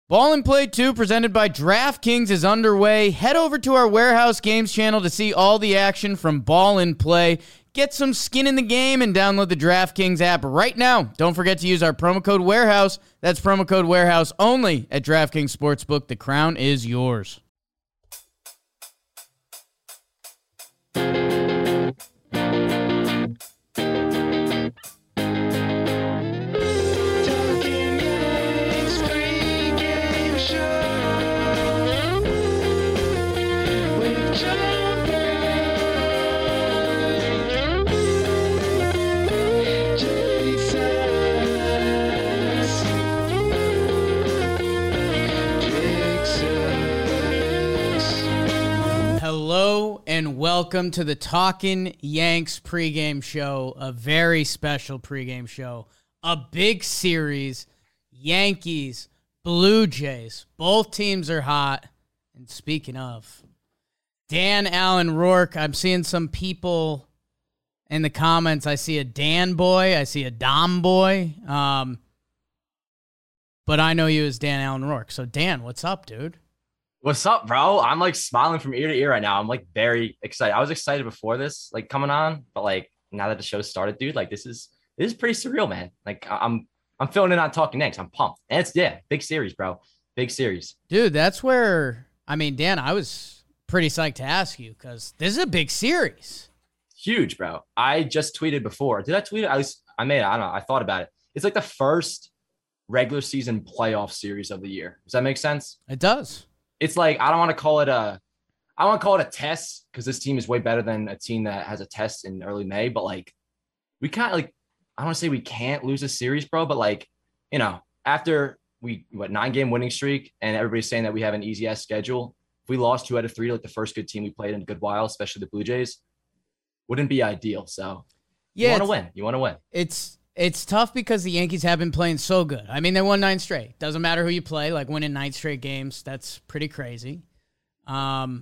Ball and Play 2 presented by DraftKings is underway. Head over to our Warehouse Games channel to see all the action from Ball and Play. Get some skin in the game and download the DraftKings app right now. Don't forget to use our promo code Warehouse. That's promo code Warehouse only at DraftKings Sportsbook. The crown is yours. Hello and welcome to the Talkin' Yanks pregame show, a very special pregame show, a big series, Yankees, Blue Jays, both teams are hot. And speaking of, Dan Allen Rourke, I'm seeing some people in the comments. I see a Dan boy, I see a Dom boy, but I know you as Dan Allen Rourke. So Dan, what's up, dude? What's up, bro? I'm like smiling from ear to ear right now. I'm like very excited. I was excited before this, like coming on, but like now that the show started, dude, like this is pretty surreal, man. Like I'm filling in on Talking Yanks. I'm pumped. And it's big series, bro. Big series. Dude, that's where Dan, I was pretty psyched to ask you because this is a big series. Huge, bro. I just tweeted before. Did I tweet it? At least I made it. I don't know. I thought about it. It's like the first regular season playoff series of the year. Does that make sense? It does. It's like I want to call it a test because this team is way better than a team that has a test in early May. But like we can't I don't want to say we can't lose a series, bro. But like, after 9-game winning streak and everybody's saying that we have an easy ass schedule. If we lost 2 out of 3, like the first good team we played in a good while, especially the Blue Jays, wouldn't be ideal. So yeah, you want to win. It's tough because the Yankees have been playing so good. I mean, they won 9 straight. Doesn't matter who you play. Like, winning 9 straight games, that's pretty crazy. But,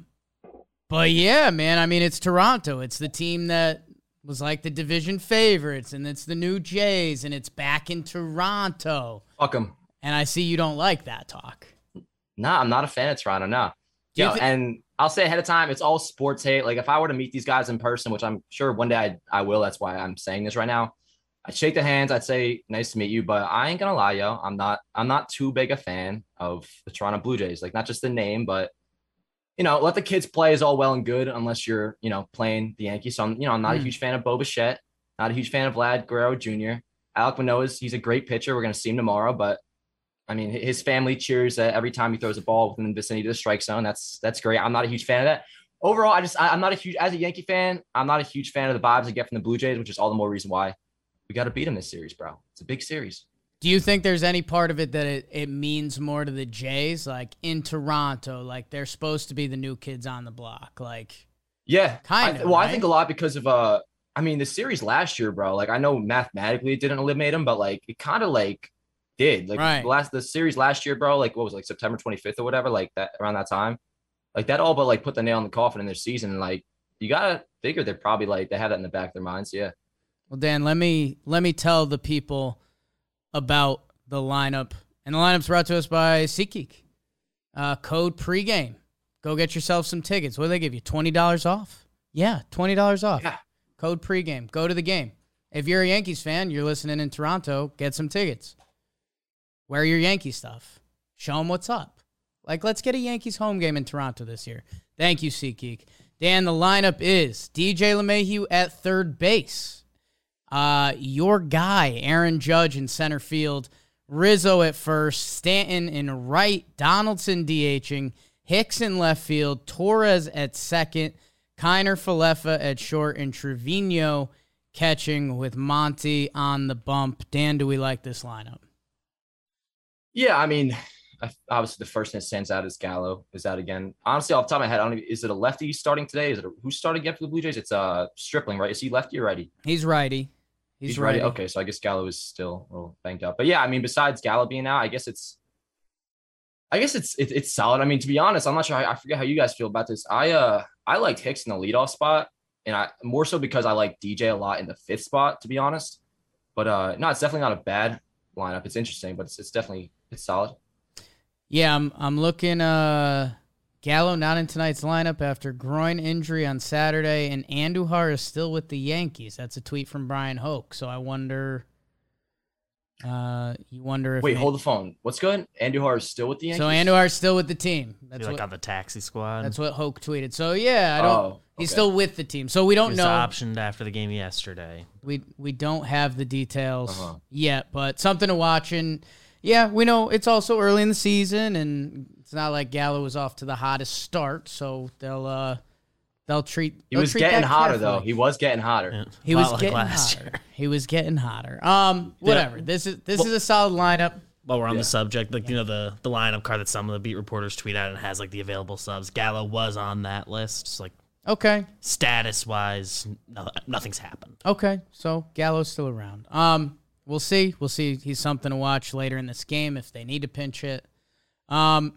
yeah, man, I mean, it's Toronto. It's the team that was like the division favorites, and it's the new Jays, and it's back in Toronto. Fuck them. And I see you don't like that talk. Nah, I'm not a fan of Toronto, no. And I'll say ahead of time, it's all sports hate. Like, if I were to meet these guys in person, which I'm sure one day I will, that's why I'm saying this right now, I'd shake the hands. I'd say, nice to meet you. But I ain't going to lie, yo. I'm not too big a fan of the Toronto Blue Jays. Like, not just the name, but, let the kids play is all well and good unless you're, playing the Yankees. So, I'm not a huge fan of Bo Bichette. Not a huge fan of Vlad Guerrero Jr. Alek Manoah, he's a great pitcher. We're going to see him tomorrow. But, I mean, his family cheers every time he throws a ball within the vicinity of the strike zone. That's great. I'm not a huge fan of that. Overall, I'm not a huge – as a Yankee fan, I'm not a huge fan of the vibes I get from the Blue Jays, which is all the more reason why we got to beat them this series, bro. It's a big series. Do you think there's any part of it that it means more to the Jays, like in Toronto, like they're supposed to be the new kids on the block? Like, yeah, kind of. Right? I think a lot because of the series last year, bro. Like, I know mathematically it didn't eliminate them, but like it kind of like did. Like right. the series last year, bro. Like, what was it, like September 25th or whatever, like that around that time. Like that all but like put the nail in the coffin in their season. And like you gotta figure they're probably like they have that in the back of their minds. Yeah. Well, Dan, let me tell the people about the lineup. And the lineup's brought to us by SeatGeek. Code pregame. Go get yourself some tickets. What do they give you? $20 off? Yeah, $20 off. Yeah. Code pregame. Go to the game. If you're a Yankees fan, you're listening in Toronto, get some tickets. Wear your Yankee stuff. Show them what's up. Like, let's get a Yankees home game in Toronto this year. Thank you, SeatGeek. Dan, the lineup is DJ LeMahieu at third base. Your guy, Aaron Judge in center field, Rizzo at first, Stanton in right, Donaldson DHing, Hicks in left field, Torres at second, Kiner Falefa at short, and Trevino catching with Monty on the bump. Dan, do we like this lineup? Yeah, I mean, obviously the first thing that stands out is Gallo is out again. Honestly, off the top of my head, is it a lefty starting today? Who's starting again for the Blue Jays? It's Stripling, right? Is he lefty or righty? He's righty. He's righty. Okay, so I guess Gallo is still a little banged up. But yeah, I mean, besides Gallo being out, I guess it's solid. I mean, to be honest, I'm not sure. I forget how you guys feel about this. I liked Hicks in the leadoff spot, and I more so because I like DJ a lot in the fifth spot, to be honest. But no, it's definitely not a bad lineup. It's interesting, but it's definitely solid. Yeah, I'm looking. Gallo not in tonight's lineup after groin injury on Saturday, and Andujar is still with the Yankees. That's a tweet from Brian Hoke. So I wonder. You wonder if wait, hold the phone. What's good? Andujar is still with the Yankees. So Andujar is still with the team. That's like on the taxi squad. That's what Hoke tweeted. So yeah, I don't. Okay. He's still with the team, so we don't know. Optioned after the game yesterday. We don't have the details yet, but something to watch. And yeah, we know it's also early in the season, and it's not like Gallo was off to the hottest start, so they'll treat. He was getting hotter though. He was getting hotter. Yeah. He was getting hotter. He was getting hotter. Whatever. This is a solid lineup. While we're on the subject, like the lineup card that some of the beat reporters tweet out and has like the available subs. Gallo was on that list. Just like okay, status wise, nothing's happened. Okay, so Gallo's still around. We'll see. We'll see. He's something to watch later in this game if they need to pinch it. Dan,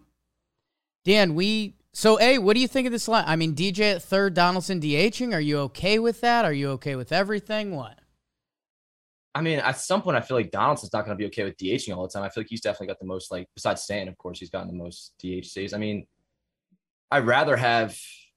what do you think of this line? I mean, DJ at third, Donaldson DHing. Are you okay with that? Are you okay with everything? What? I mean, at some point, I feel like Donaldson's not going to be okay with DHing all the time. I feel like he's definitely got the most, like, besides Stan, of course, he's gotten the most DH saves. I mean, I'd rather have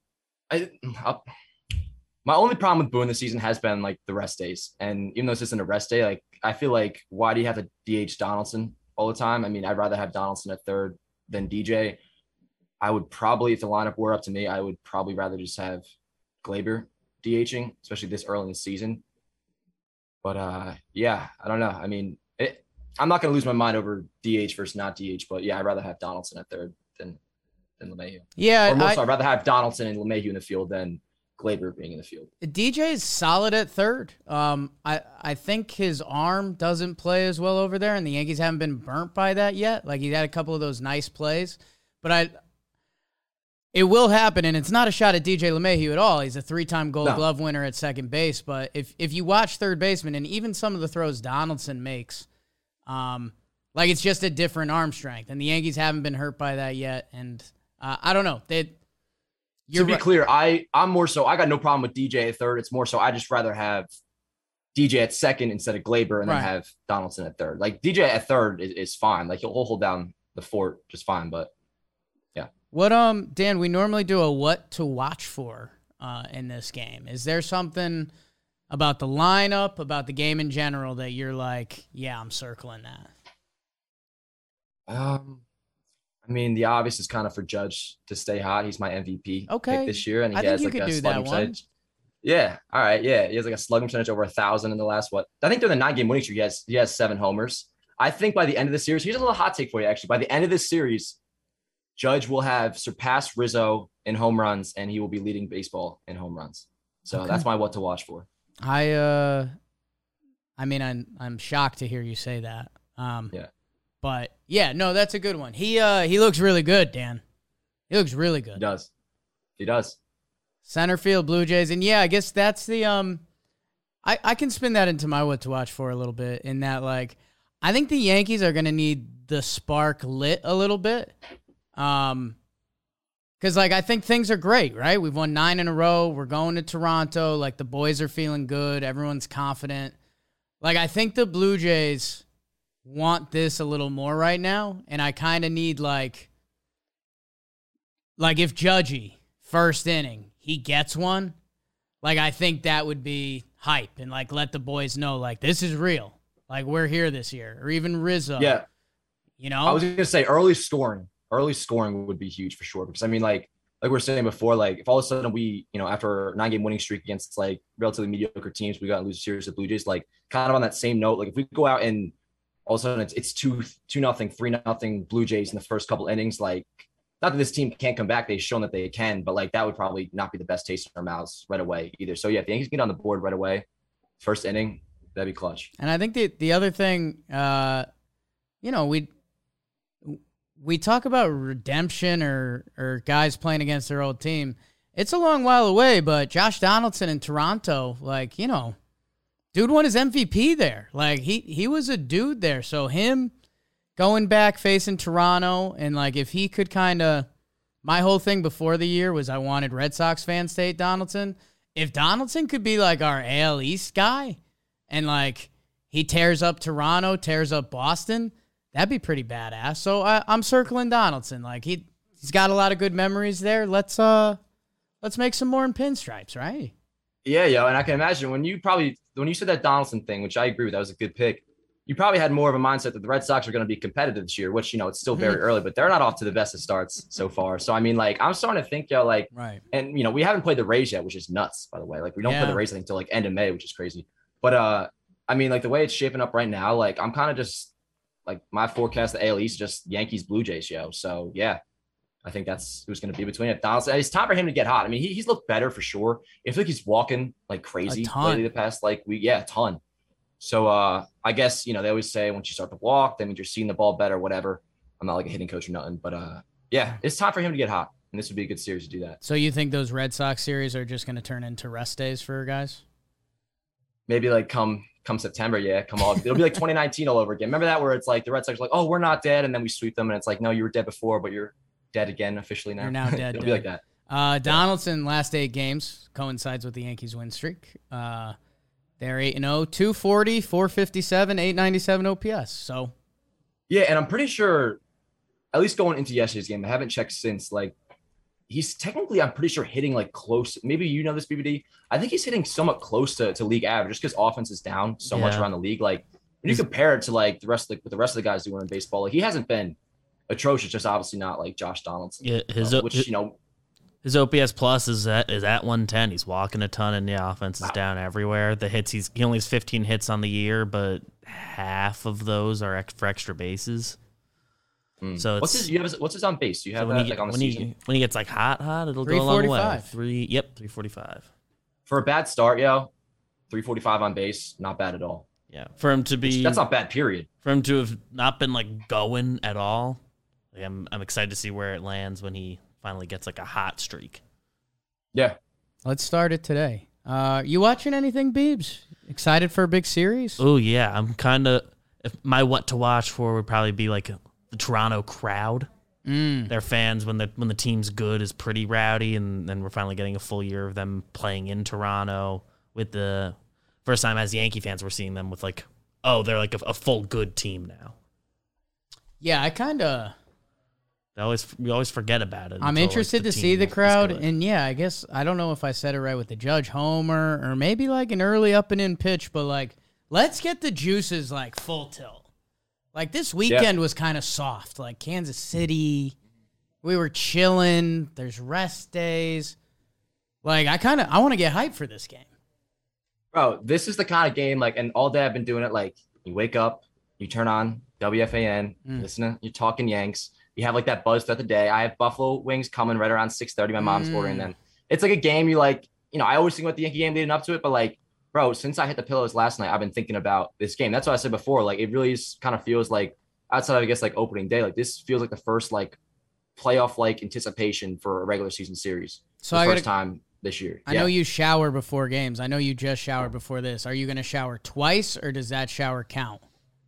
my only problem with Boone this season has been, like, the rest days. And even though this isn't a rest day, like, I feel like, why do you have to DH Donaldson all the time? I mean, I'd rather have Donaldson at third than DJ. I would probably, if the lineup were up to me, I would probably rather just have Gleyber DHing, especially this early in the season. But, yeah, I don't know. I mean, I'm not going to lose my mind over DH versus not DH, but, yeah, I'd rather have Donaldson at third than LeMahieu. Yeah. I'd rather have Donaldson and LeMahieu in the field than Gleyber being in the field. DJ is solid at third. I think his arm doesn't play as well over there, and the Yankees haven't been burnt by that yet. Like, he had a couple of those nice plays. But it will happen, and it's not a shot at DJ LeMahieu at all. He's a 3-time Gold Glove winner at second base. But if you watch third baseman, and even some of the throws Donaldson makes, like it's just a different arm strength. And the Yankees haven't been hurt by that yet. And I don't know. To be clear, I'm more so, I got no problem with DJ at third. It's more so I just rather have DJ at second instead of Gleyber and then have Donaldson at third. Like DJ at third is fine. Like he'll hold down the fort just fine, but yeah. What Dan, we normally do a what to watch for in this game. Is there something about the lineup, about the game in general that you're like, yeah, I'm circling that? I mean, the obvious is kind of for Judge to stay hot. He's my MVP pick this year, and he has like a slugging percentage. Yeah, all right, yeah, he has like a slugging percentage over 1,000 in the last I think during the 9-game winning streak, he has 7 homers. I think by the end of the series, here's a little hot take for you. Actually, by the end of this series, Judge will have surpassed Rizzo in home runs, and he will be leading baseball in home runs. So that's my what to watch for. I mean, I'm shocked to hear you say that. Yeah. But yeah, no, that's a good one. He looks really good, Dan. He looks really good. He does. Center field, Blue Jays, and yeah, I guess that's the I can spin that into my what to watch for a little bit. In that, like, I think the Yankees are gonna need the spark lit a little bit. Because like I think things are great, right? We've won 9 in a row. We're going to Toronto. Like the boys are feeling good. Everyone's confident. Like I think the Blue Jays want this a little more right now, and I kind of need like if Judgy first inning he gets one, like I think that would be hype and like let the boys know like this is real, like we're here this year, or even Rizzo. Yeah, you know, I was gonna say early scoring would be huge for sure, because I mean like we were saying before, like if all of a sudden we, after a 9-game winning streak against like relatively mediocre teams, we got to lose a series of Blue Jays, like kind of on that same note, like if we go out and all of a sudden it's 2-0, 3-0 Blue Jays in the first couple innings. Like, not that this team can't come back. They've shown that they can, but like that would probably not be the best taste in our mouths right away either. So yeah, if the Yankees get on the board right away, first inning, that'd be clutch. And I think the other thing, we talk about redemption or guys playing against their old team. It's a long while away, but Josh Donaldson in Toronto, like, dude won his MVP there. Like he was a dude there. So him going back facing Toronto, and like if he could my whole thing before the year was I wanted Red Sox fans to hate Donaldson. If Donaldson could be like our AL East guy and like he tears up Toronto, tears up Boston, That'd be pretty badass. So I'm circling Donaldson. Like he's got a lot of good memories there. Let's make some more in pinstripes, right? Yeah, yo, and I can imagine when you said that Donaldson thing, which I agree with, that was a good pick. You probably had more of a mindset that the Red Sox are going to be competitive this year, which, it's still very early, but they're not off to the best of starts so far. So, I mean, like, I'm starting to think, right. And, we haven't played the Rays yet, which is nuts, by the way. Like, we don't play the Rays, I think, until, like, end of May, which is crazy. But, I mean, like, the way it's shaping up right now, like, I'm kind of just, like, my forecast, the AL East, just Yankees, Blue Jays, yo. So, yeah, I think that's who's going to be between it. Donaldson, it's time for him to get hot. I mean, he's looked better for sure. I feel like he's walking like crazy lately the past, like, week. Yeah, a ton. So I guess, they always say once you start to walk, that means you're seeing the ball better, whatever. I'm not like a hitting coach or nothing, but yeah, it's time for him to get hot. And this would be a good series to do that. So you think those Red Sox series are just going to turn into rest days for guys? Maybe like come September, yeah, come on. It'll be like 2019 all over again. Remember that where it's like the Red Sox are like, oh, we're not dead. And then we sweep them. And it's like, no, you were dead before, but you're dead again officially now. You're now dead. It'll be like that. Donaldson, last 8 games, coincides with the Yankees win streak. They're 8-0, 240, 457, 897 OPS. So, yeah, and I'm pretty sure, at least going into yesterday's game, I haven't checked since. Like, he's technically, I'm pretty sure, hitting like close. Maybe you know this, BBD. I think he's hitting somewhat close to league average, just because offense is down so much around the league. Like, when you compare it to like what the rest of the guys doing in baseball, like he hasn't been atrocious. Just obviously not like Josh Donaldson. Yeah, his OPS plus is at 110. He's walking a ton, and the offense is down everywhere. The hits, he only has 15 hits on the year, but half of those are for extra bases. So what's his on base? Do you have that like on the season? When he gets like hot, it'll go a long way. 345. For a bad start, 345 on base, not bad at all. Yeah, for him to be that's not bad. Period. For him to have not been like going at all, like, I'm excited to see where it lands when he finally gets like a hot streak. Yeah. Let's start it today. You watching anything, Beebs? Excited for a big series? Oh, yeah. I'm kind of... My what to watch for would probably be like the Toronto crowd. Their fans, when the team's good, is pretty rowdy, and then we're finally getting a full year of them playing in Toronto. With the first time as Yankee fans, we're seeing them with like, oh, they're like a full good team now. Yeah, I kind of... We always forget about it. I'm interested to see the crowd, and yeah, I guess I don't know if I said it right with the Judge homer or maybe like an early up and in pitch, but like let's get the juices like full tilt. Like this weekend was kind of soft, like Kansas City, we were chilling. There's rest days. Like I want to get hyped for this game, bro. This is the kind of game like, and all day I've been doing it. Like you wake up, you turn on WFAN, listen to you're talking Yanks. You have like that buzz throughout the day. I have buffalo wings coming right around 6:30. My mom's ordering them. It's like a game you like, I always think about the Yankee game leading up to it, but like, bro, since I hit the pillows last night, I've been thinking about this game. That's what I said before. Like, it really kind of feels like outside of, I guess, like opening day, like this feels like the first like playoff like anticipation for a regular season series. So first time this year. I know you shower before games. I know you just showered before this. Are you going to shower twice, or does that shower count?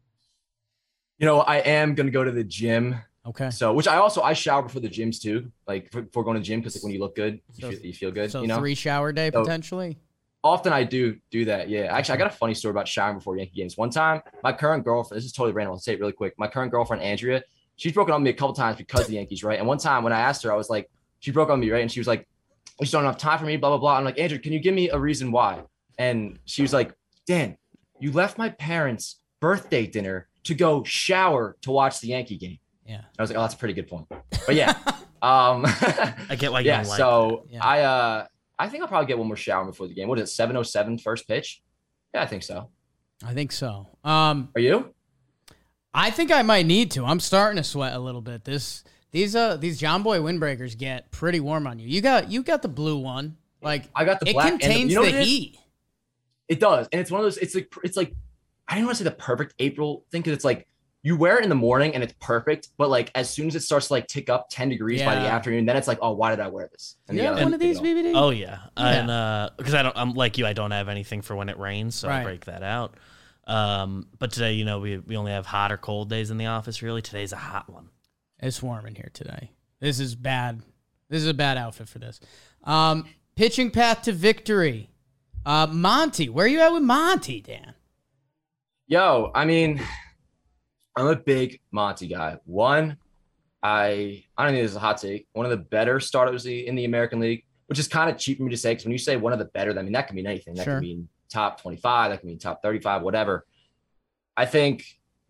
I am going to go to the gym. Okay. So, which I shower before the gyms too, like before going to the gym, because like when you look good, you feel good. So 3 shower day potentially. Often I do that. Yeah. Actually, I got a funny story about showering before Yankee games. One time, my current girlfriend. This is totally random. I'll say it really quick. My current girlfriend Andrea, she's broken up with me a couple times because of the Yankees, right? And one time when I asked her, I was like, she broke up with me, right? And she was like, "You just don't have time for me." Blah blah blah. I'm like, Andrea, can you give me a reason why? And she was like, Dan, you left my parents' birthday dinner to go shower to watch the Yankee game. Yeah. I was like, oh, that's a pretty good point. But yeah. I get why you don't like so that. I think I'll probably get one more shower before the game. What is it, 7:07 first pitch? Yeah, I think so. Are you? I think I might need to. I'm starting to sweat a little bit. These John Boy windbreakers get pretty warm on you. You got the blue one. Like I got the black. It contains the heat. It does. And it's one of those, it's like I don't want to say the perfect April thing, because it's like you wear it in the morning and it's perfect, but like as soon as it starts to like tick up 10 degrees by the afternoon, then it's like, oh, why did I wear this? And one of these, BBD? Oh yeah. And because I'm like you, I don't have anything for when it rains, so I break that out. But today, we only have hot or cold days in the office. Really, today's a hot one. It's warm in here today. This is bad. This is a bad outfit for this. Pitching path to victory. Monty, where are you at with Monty, Dan? Yo, I mean, I'm a big Monty guy. One, I don't think this is a hot take. One of the better starters in the American League, which is kind of cheap for me to say because when you say one of the better, I mean that can mean anything. That Sure. can mean top 25, that can mean top 35, whatever. I think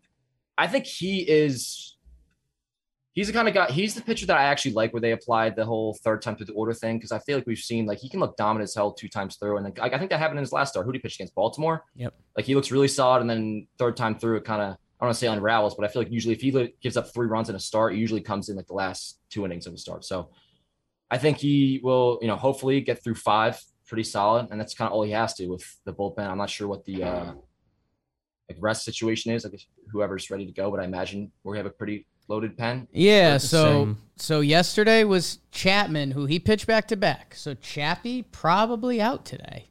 he's the kind of guy. He's the pitcher that I actually like, where they applied the whole third time through the order thing, because I feel like we've seen like he can look dominant as hell 2 times through, and I think that happened in his last start. Who did he pitch against? Baltimore. Yep. Like he looks really solid, and then third time through it kind of, I don't want to say unravels, but I feel like usually if he gives up 3 runs in a start, it usually comes in like the last 2 innings of the start. So I think he will, hopefully get through 5 pretty solid, and that's kind of all he has to with the bullpen. I'm not sure what the like rest situation is, like whoever's ready to go, but I imagine we have a pretty loaded pen. Yeah, so yesterday was Chapman, who he pitched back-to-back. So Chappie probably out today,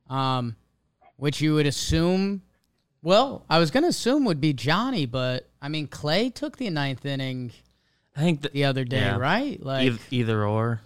which you would assume, well, I was going to assume would be Johnny, but, I mean, Clay took the 9th inning I think the other day, right? Like either or.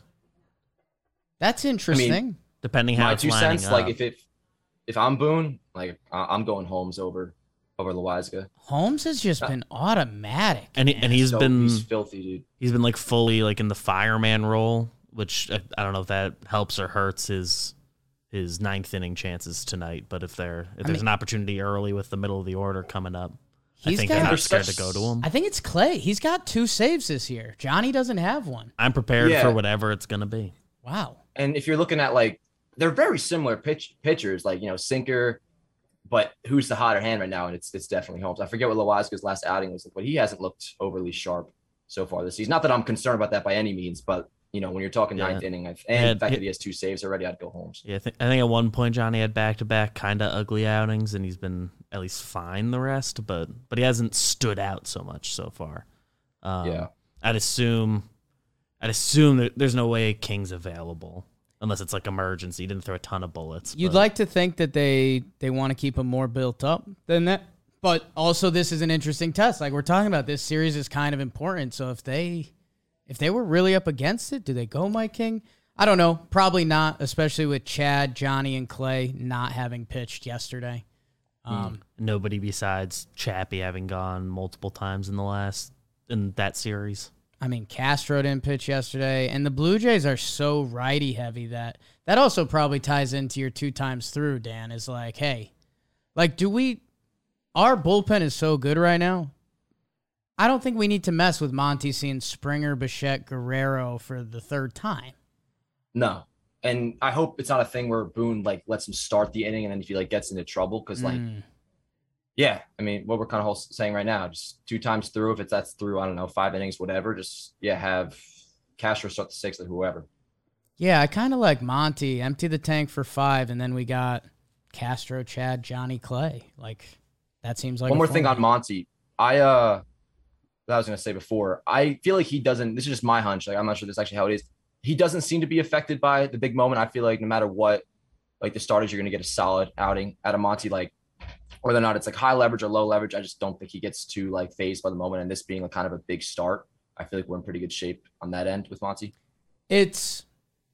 That's interesting. I mean, depending how my it's 2 lining cents, up. like if I'm Boone, like I'm going Holmes over Loizaga. Holmes has just been automatic. And he's filthy, dude. He's been like fully like in the fireman role, which I don't know if that helps or hurts his 9th inning chances tonight. But if there's an opportunity early with the middle of the order coming up, I think they're not scared to go to him. I think it's Clay. He's got 2 saves this year. Johnny doesn't have one. I'm prepared for whatever it's going to be. Wow. And if you're looking at like, they're very similar pitchers, like, sinker, but who's the hotter hand right now? And it's definitely Holmes. I forget what Loizaga's last outing was like, but he hasn't looked overly sharp so far this season. Not that I'm concerned about that by any means, but when you're talking 9th inning, and the fact that he has 2 saves already, I'd go Holmes. Yeah, I think at one point Johnny had back-to-back kind of ugly outings, and he's been at least fine the rest, but he hasn't stood out so much so far. I'd assume that there's no way King's available unless it's like emergency. He didn't throw a ton of bullets. You'd like to think that they want to keep him more built up than that. But also this is an interesting test. Like we're talking about, this series is kind of important. So if they were really up against it, do they go Mike King? I don't know. Probably not, especially with Chad, Johnny, and Clay not having pitched yesterday. Nobody besides Chappie having gone multiple times in that series. I mean, Castro didn't pitch yesterday, and the Blue Jays are so righty heavy that also probably ties into your 2 times through, Dan, is like, hey, like, our bullpen is so good right now. I don't think we need to mess with Monty seeing Springer, Bichette, Guerrero for the 3rd time. No. And I hope it's not a thing where Boone like lets him start the inning and then if he like gets into trouble, because yeah, I mean, what we're kind of saying right now, just 2 times through, if that's through, I don't know, 5 innings, whatever, just have Castro start the 6th or whoever. Yeah, I kind of like Monty, empty the tank for 5, and then we got Castro, Chad, Johnny, Clay. Like, that seems like one more thing on Monty. I was going to say before, I feel like he doesn't, this is just my hunch, like I'm not sure this is actually how it is. He doesn't seem to be affected by the big moment. I feel like no matter what, like the starters, you're going to get a solid outing out of Monty, like whether or not it's like high leverage or low leverage. I just don't think he gets too like phased by the moment. And this being like kind of a big start, I feel like we're in pretty good shape on that end with Monty. It's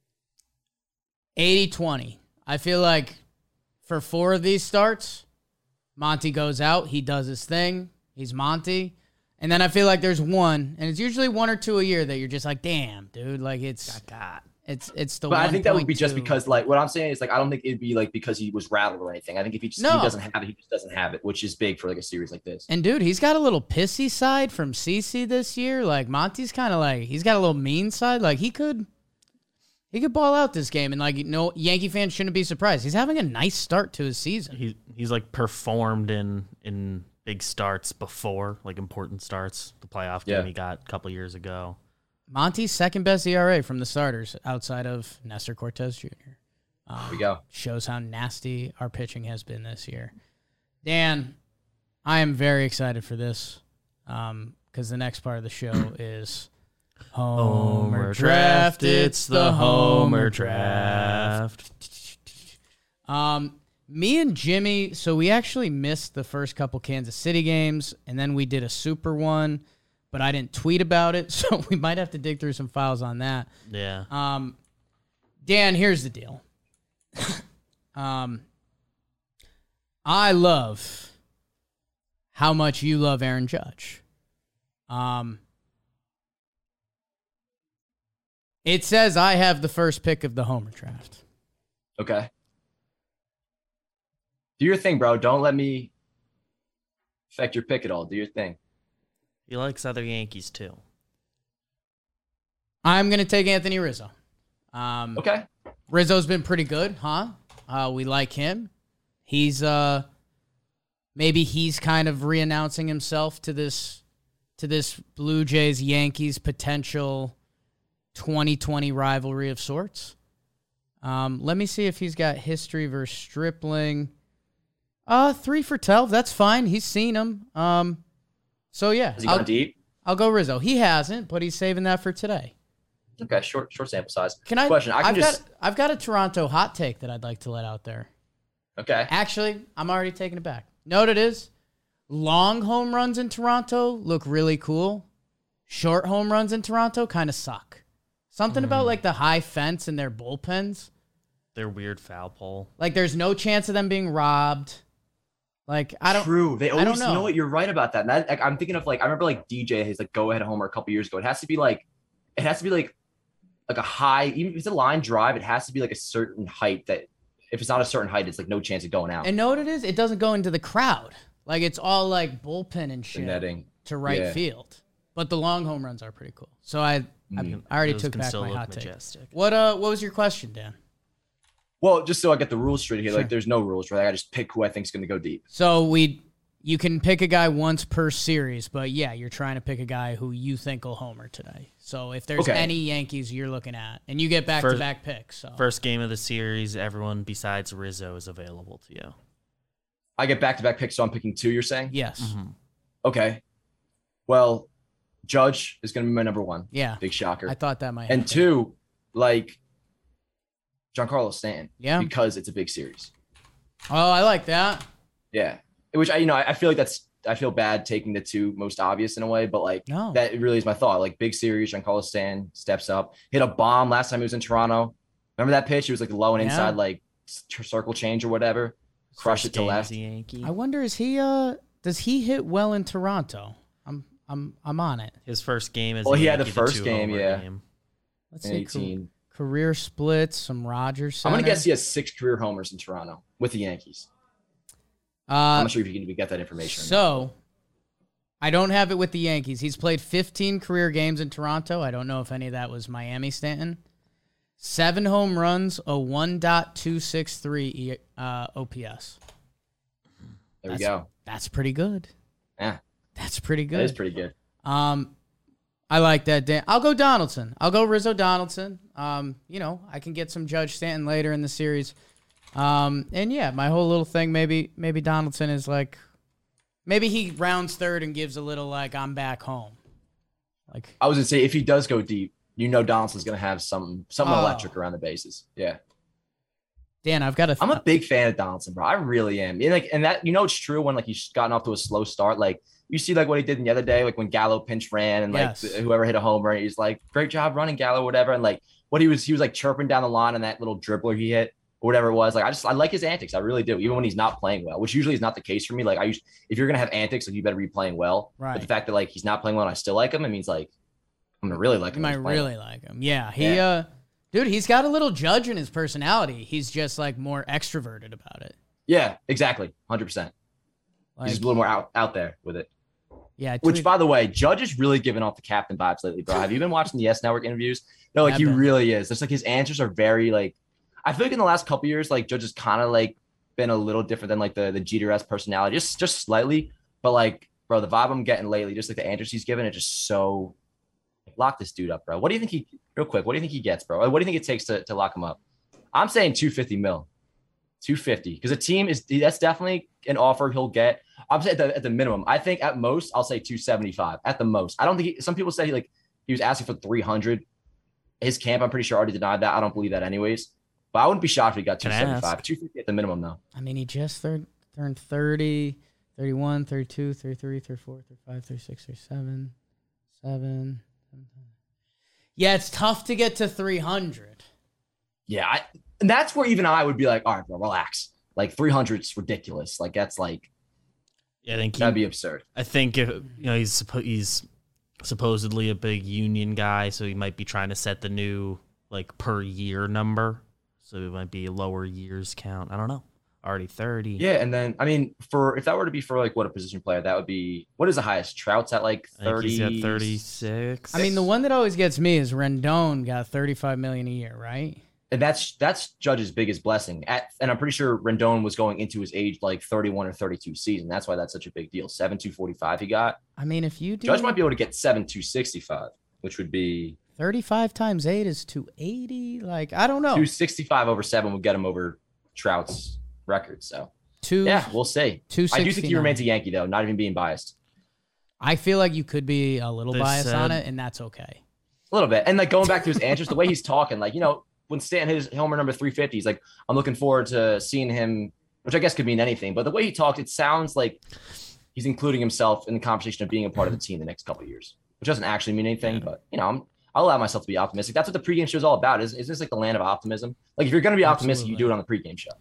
80-20. I feel like for 4 of these starts, Monty goes out, he does his thing, he's Monty. And then I feel like there's one, and it's usually 1 or 2 a year that you're just like, damn, dude, like it's the. But I think that would be just because, like, what I'm saying is like I don't think it'd be like because he was rattled or anything. I think if he doesn't have it, he just doesn't have it, which is big for like a series like this. And dude, he's got a little pissy side from CC this year. Like Monty's kind of like he's got a little mean side. Like he could ball out this game, and like Yankee fans shouldn't be surprised. He's having a nice start to his season. He's like performed in big starts before, like important starts. The playoff game he got a couple years ago. Monty's 2nd best ERA from the starters outside of Nestor Cortez Jr. There we go. Shows how nasty our pitching has been this year. Dan, I am very excited for this because the next part of the show is Homer Draft. It's the Homer Draft. Me and Jimmy, so we actually missed the first couple Kansas City games, and then we did a super one, but I didn't tweet about it, so we might have to dig through some files on that. Yeah. Dan, here's the deal. I love how much you love Aaron Judge. It says I have the first pick of the Homer draft. Okay. Do your thing, bro. Don't let me affect your pick at all. Do your thing. He likes other Yankees too. I'm going to take Anthony Rizzo. Okay. Rizzo's been pretty good, huh? We like him. He's maybe he's kind of re-announcing himself to this Blue Jays Yankees potential 2020 rivalry of sorts. Let me see if he's got history versus Stripling. 3 for 12. That's fine. He's seen him. So yeah, Has he gone deep? I'll go Rizzo. He hasn't, but he's saving that for today. Okay, short sample size. Question. I've got a Toronto hot take that I'd like to let out there. Okay. Actually, I'm already taking it back. Know what it is? Long home runs in Toronto look really cool. Short home runs in Toronto kind of suck. Something about like the high fence and their bullpens. Their weird foul pole. Like there's no chance of them being robbed. Like I don't. True. They always know. know what you're right about that. And that, like, I'm thinking of I remember DJ his go ahead homer a couple years ago. It has to be like a high, even if it's a line drive, it has to be like a certain height that if it's not a certain height, it's like no chance of going out. And know what it is? It doesn't go into the crowd. Like it's all like bullpen and shit netting to right field. But the long home runs are pretty cool. So I already took back my hot take. What was your question, Dan? Well, just so I get the rules straight here, there's no rules, right? I just pick who I think is going to go deep. So you can pick a guy once per series, but yeah, you're trying to pick a guy who you think will homer today. So if there's any Yankees you're looking at, and you get back-to-back picks. So. First game of the series, everyone besides Rizzo is available to you. I get back-to-back picks, so I'm picking 2, you're saying? Yes. Mm-hmm. Okay. Well, Judge is going to be my number 1. Yeah. Big shocker. I thought that might happen. And 2, Giancarlo Stanton. Yeah. Because it's a big series. Oh, I like that. Yeah. Which I feel like I feel bad taking the 2 most obvious in a way, but no. That really is my thought. Big series, Giancarlo Stanton steps up, hit a bomb last time he was in Toronto. Remember that pitch? It was low and inside, circle change or whatever. Crush it to left. I wonder, does he hit well in Toronto? I'm on it. His first game is he had the first game, yeah. Let's see. 18. Career splits, some Rogers Center. I'm gonna guess he has 6 career homers in Toronto with the Yankees. I'm not sure if you can even get that information. So, I don't have it with the Yankees. He's played 15 career games in Toronto. I don't know if any of that was Miami Stanton. 7 home runs, a 1.263 OPS. There we go. That's pretty good. Yeah. That's pretty good. That is pretty good. I like that, Dan. I'll go Donaldson. I'll go Rizzo Donaldson. I can get some Judge Stanton later in the series. And yeah, my whole little thing, maybe Donaldson is maybe he rounds third and gives a little I'm back home. I was gonna say, if he does go deep, Donaldson's gonna have something electric around the bases. Yeah. Dan, I'm a big fan of Donaldson, bro. I really am. And that it's true when he's gotten off to a slow start. You see what he did the other day, when Gallo pinch ran and whoever hit a homer, he's great job running, Gallo, whatever. And what he was chirping down the line on that little dribbler he hit. Or whatever it was, I like his antics. I really do, even when he's not playing well, which usually is not the case for me. If you're gonna have antics, you better be playing well. Right. But the fact that he's not playing well and I still like him, it means I'm gonna really like him. You might really like him. Yeah. Dude, he's got a little Judge in his personality. He's just more extroverted about it. Yeah, exactly, 100%. He's just a little more out there with it. Yeah. Which, by the way, Judge is really giving off the captain vibes lately, bro. Have you been watching the Yes Network interviews? No, he really is. There's his answers are very I feel in the last couple years, Judge has kind of been a little different than the Jeter-esque personality, just slightly. But bro, the vibe I'm getting lately, just the answers he's given, it just so lock this dude up, bro. What do you think he gets, bro? What do you think it takes to lock him up? I'm saying $250 million, $250, because a team that's definitely an offer he'll get. I'm saying at the minimum. I think at most I'll say $275 at the most. I don't think some people say he was asking for $300. His camp, I'm pretty sure, already denied that. I don't believe that anyways. But I wouldn't be shocked if he got $275. $250 at the minimum, though. I mean, he just turned 30, 31, 32, 33, 34, 35, 36, 37, 7. Yeah, it's tough to get to 300. Yeah, and that's where even I would be all right, bro, relax. 300 is ridiculous. That's Yeah, I think that'd be absurd. I think he's supposedly a big union guy, so he might be trying to set the new like per year number. So it might be a lower years count. I don't know. Already 30. Yeah, and then I mean, if that were to be for like what a position player, that would be what is the highest? Trout's at like 30. He's at 36. I mean, the one that always gets me is Rendon got $35 million a year, right? And that's Judge's biggest blessing. And I'm pretty sure Rendon was going into his age like 31 or 32 season. That's why that's such a big deal. 7,245 he got. I mean, if you do Judge might be able to get 7,265, which would be 35 times 8 is 280. Like, I don't know. 265 over 7 would get him over Trout's record. So yeah, we'll see. I do think he remains a Yankee though, not even being biased. I feel like you could be a little biased on it, and that's okay. A little bit. And like going back to his answers, the way he's talking, like, when Stanton hit his homer number 350, he's like, I'm looking forward to seeing him, which I guess could mean anything. But the way he talked, it sounds like he's including himself in the conversation of being a part of the team the next couple of years, which doesn't actually mean anything. Yeah. But, I'll allow myself to be optimistic. That's what the pregame show is all about. Isn't this like the land of optimism? Like, if you're going to be optimistic, you do it on the pregame show.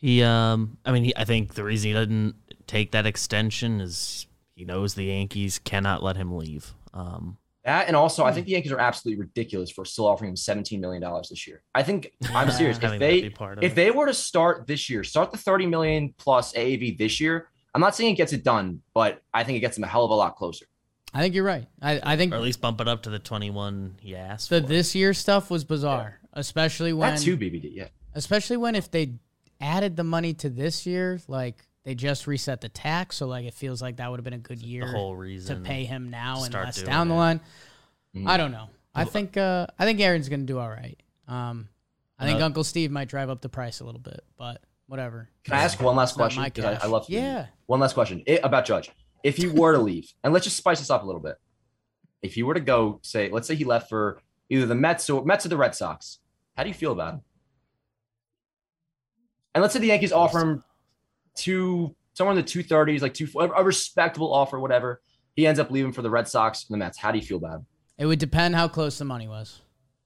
I think the reason he doesn't take that extension is he knows the Yankees cannot let him leave. That, and also, I think the Yankees are absolutely ridiculous for still offering him $17 million this year. I'm serious. If they were to start this year, start the $30 million plus AAV this year, I'm not saying it gets it done, but I think it gets them a hell of a lot closer. I think you're right. I think, or at least bump it up to the 21 he asked for. This year stuff was bizarre, especially when that too, BBD. Yeah, especially when if they added the money to this year, like they just reset the tax, so like it feels like that would have been a good year. The whole reason to pay him now and less down the line. I don't know. I think Aaron's gonna do all right. I think Uncle Steve might drive up the price a little bit, but whatever. Can I ask one last question? Because I love one last question about Judge. If he were to leave, and let's just spice this up a little bit. If he were to go, let's say he left for either the Mets or the Red Sox, how do you feel about him? And let's say the Yankees offer him somewhere in the 230s, like a respectable offer, whatever. He ends up leaving for the Red Sox and the Mets. How do you feel about him? It would depend how close the money was.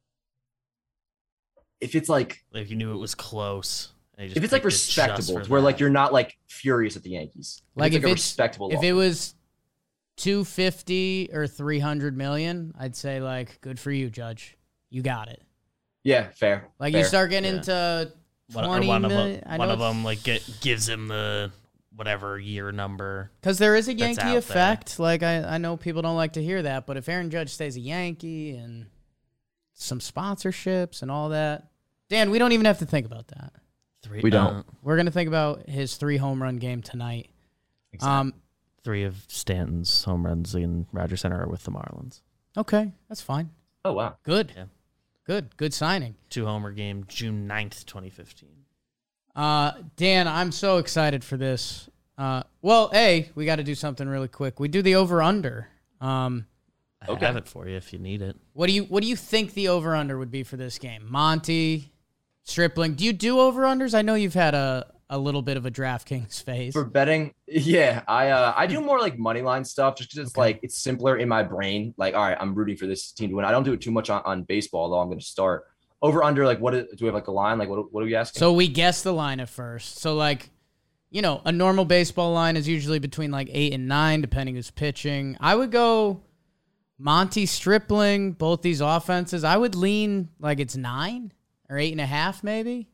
If it's like you knew it was close. If it's like respectable, where like you're not like furious at the Yankees. Like if it's a respectable if offer. it was 250 or 300 million, I'd say like good for you, Judge. You got it. Yeah, fair. You start getting into 20 million. One of them like gives him the whatever year number. Because there is a Yankee effect. There. Like I know people don't like to hear that, but if Aaron Judge stays a Yankee and some sponsorships and all that, Dan, we don't even have to think about that. We don't. We're going to think about his 3 home run game tonight. Exactly. 3 of Stanton's home runs in Rogers Center are with the Marlins. Okay, that's fine. Oh, wow. Good. Yeah. Good signing. 2 homer game, June 9th, 2015. Dan, I'm so excited for this. We got to do something really quick. We do the over-under. I have it for you if you need it. What do you think the over-under would be for this game? Monty, Stripling. Do you do over-unders? I know you've had a little bit of a DraftKings phase. For betting, yeah. I do more like money line stuff just because it's like it's simpler in my brain. Like, all right, I'm rooting for this team to win. I don't do it too much on baseball, though I'm going to start. Over-under, like do we have like a line? Like what are we asking? So we guess the line at first. So like, a normal baseball line is usually between like 8 and 9, depending who's pitching. I would go Monty, Stripling, both these offenses. I would lean like it's 9 or 8.5 maybe.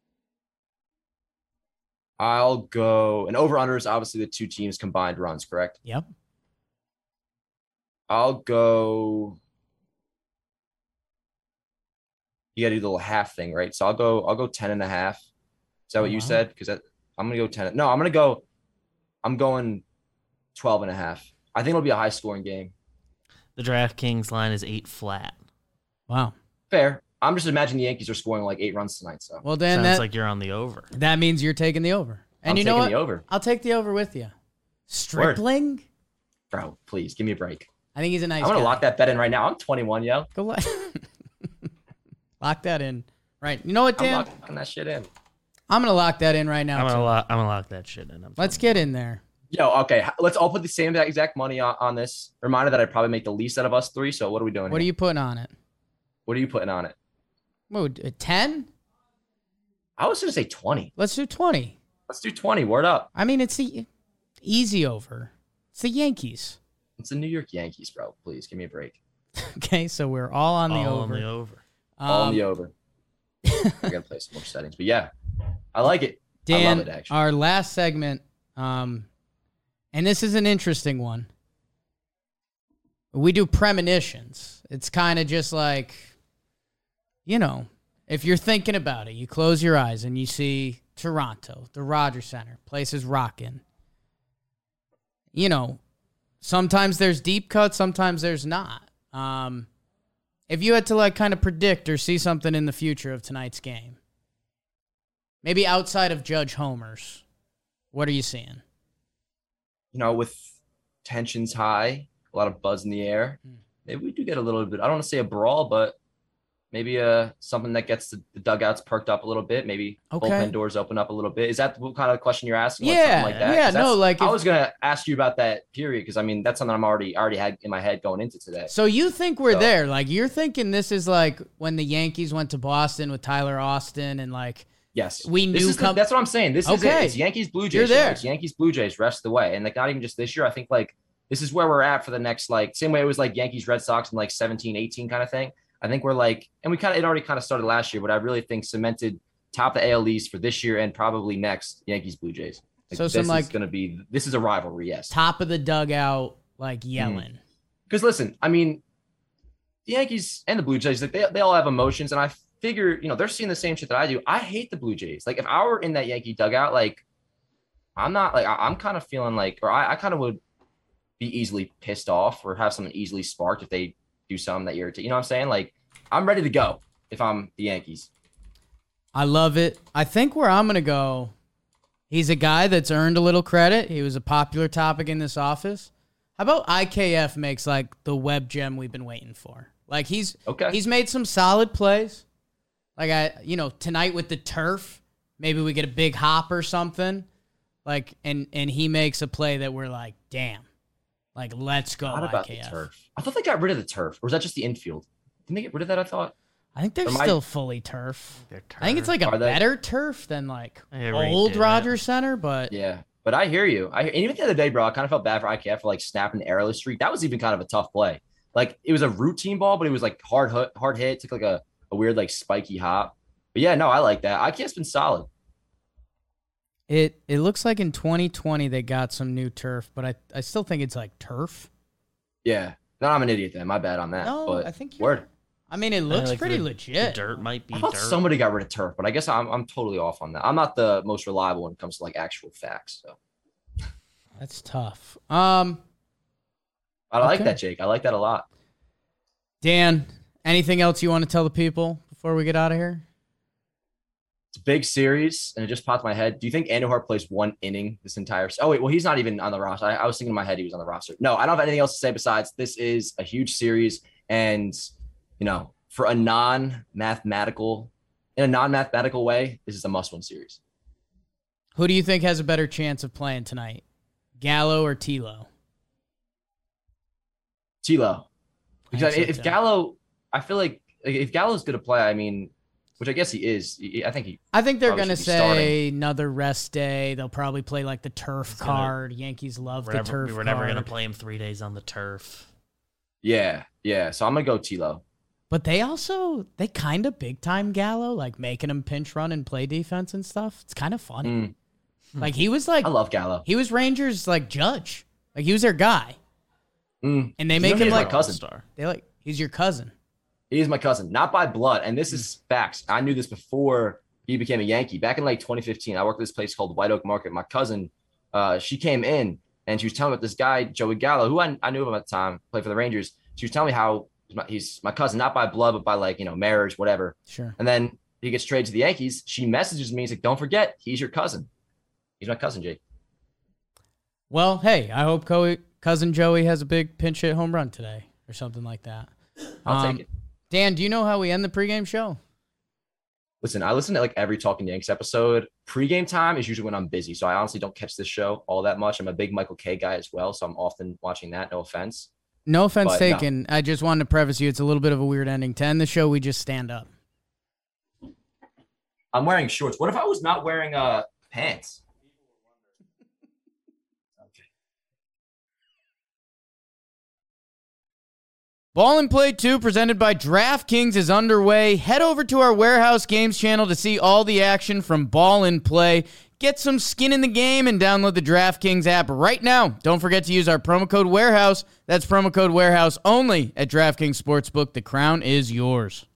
I'll go, and over-under is obviously the 2 teams combined runs, correct? Yep. I'll go. You got to do the little half thing, right? So I'll go 10.5. Is that what you said? Because I'm gonna go 10. No, I'm going 12.5. I think it'll be a high scoring game. The DraftKings line is 8 flat. Wow. Fair. I'm just imagining the Yankees are scoring like 8 runs tonight. So well, then sounds like you're on the over. That means you're taking the over. And I'm you know what? The over. I'll take the over with you. Stripling? Bro, please give me a break. I think he's a nice guy. I'm gonna lock that bet in right now. I'm 21, yo. Go lock that in. Right. You know what, Dan? I'm locking that shit in. I'm gonna lock that in right now. I'm gonna lock that shit in. Let's get in there. Yo, okay. Let's all put the same exact money on this. Reminder that I'd probably make the least out of us 3. So what are we doing? What are you putting on it? What are you putting on it? What, 10? I was gonna say 20. Let's do 20. Let's do 20. Word up. I mean, Easy over. It's the Yankees. It's the New York Yankees, bro. Please give me a break. Okay, so we're all on the All over. on the over. All on the over. I gotta play some more settings, but yeah, I like it. Dan, I love it, actually. our last segment, and this is an interesting one. We do premonitions. It's kind of just like, you know, if you're thinking about it, you close your eyes and you see Toronto, the Rogers Center, place is rocking. You know, sometimes there's deep cuts, sometimes there's not. If you had to like kind of predict or see something in the future of tonight's game, maybe outside of Judge homers, what are you seeing? You know, with tensions high, a lot of buzz in the air, maybe we do get a little bit, I don't want to say a brawl, but maybe something that gets the dugouts perked up a little bit. Maybe bullpen doors open up a little bit. Is that what kind of question you're asking? Yeah, like something like that? yeah. No, like I was gonna ask you about that period because I mean that's something I'm already had in my head going into today. So you think we're there? Like you're thinking this is like when the Yankees went to Boston with Tyler Austin and like yes, we knew. That's what I'm saying. This is it. It's Yankees Blue Jays. You're there. It's Yankees Blue Jays rest of the way, and like not even just this year. I think like this is where we're at for the next like same way it was like Yankees Red Sox in like 17, 18 kind of thing. I think we're like, and it already kind of started last year, but I really think cemented top of the AL East for this year and probably next Yankees Blue Jays. Like, so this is a rivalry, yes. Top of the dugout, like yelling. Because listen, I mean, the Yankees and the Blue Jays, like they all have emotions, and I figure, you know, they're seeing the same shit that I do. I hate the Blue Jays. Like if I were in that Yankee dugout, like I'm not like I'm kind of feeling like, or I kind of would be easily pissed off or have something easily sparked if they do something that irritate. You know what I'm saying? Like I'm ready to go if I'm the Yankees. I love it. I think where I'm going to go, he's a guy that's earned a little credit. He was a popular topic in this office. How about IKF makes like the web gem we've been waiting for? Like he's made some solid plays. Like tonight with the turf, maybe we get a big hop or something. Like and he makes a play that we're like, damn. Like, let's go, What about IKF. the turf? I thought they got rid of the turf. Or was that just the infield? Didn't they get rid of that, I thought? I think they're still fully turf. They're turf. I think it's like a better turf than like old Rogers Center, but... Yeah, but I hear you. And even the other day, bro, I kind of felt bad for IKF for like snapping the airless streak. That was even kind of a tough play. Like, it was a routine ball, but it was like hard hit. Took like a weird like spiky hop. But yeah, no, I like that. IKF's been solid. It looks like in 2020 they got some new turf, but I still think it's like turf. Yeah. No, I'm an idiot then. My bad on that. No, but I think word. I mean, it looks pretty legit. The dirt might be I thought dirt. somebody got rid of turf, but I guess I'm totally off on that. I'm not the most reliable when it comes to like actual facts. So that's tough. I like that, Jake. I like that a lot. Dan, anything else you want to tell the people before we get out of here? It's a big series, and it just popped in my head. Do you think Andujar plays one inning this entire? Oh wait, well he's not even on the roster. I was thinking in my head he was on the roster. No, I don't have anything else to say besides this is a huge series, and you know, for a non-mathematical way, this is a must-win series. Who do you think has a better chance of playing tonight, Gallo or Tilo? Tilo, because if Gallo, I feel like if Gallo's going to play, I mean. Which I guess he is. I think they're going to say another rest day. They'll probably play like the turf card. Yankees love the turf card. We were never going to play him 3 days on the turf. Yeah. So I'm going to go Tilo. But they kind of big time Gallo, like making him pinch run and play defense and stuff. It's kind of funny. Like he was like, I love Gallo. He was Rangers like judge. Like he was their guy. And they make him like cousin. He's your cousin. He is my cousin, not by blood. And this is facts. I knew this before he became a Yankee. Back in like 2015, I worked at this place called White Oak Market. My cousin, she came in and she was telling me about this guy, Joey Gallo, who I knew him at the time, played for the Rangers. She was telling me how he's my cousin, not by blood, but by like, you know, marriage, whatever. Sure. And then he gets traded to the Yankees. She messages me. He's like, don't forget, he's your cousin. He's my cousin, Jake. Well, hey, I hope cousin Joey has a big pinch hit home run today or something like that. I'll take it. Dan, do you know how we end the pregame show? Listen, I listen to like every Talking Yanks episode. Pregame time is usually when I'm busy, so I honestly don't catch this show all that much. I'm a big Michael Kay guy as well, so I'm often watching that. No offense. No offense taken. No. I just wanted to preface you. It's a little bit of a weird ending. To end the show, we just stand up. I'm wearing shorts. What if I was not wearing pants? Ball and Play 2, presented by DraftKings, is underway. Head over to our Warehouse Games channel to see all the action from Ball and Play. Get some skin in the game and download the DraftKings app right now. Don't forget to use our promo code Warehouse. That's promo code Warehouse only at DraftKings Sportsbook. The crown is yours.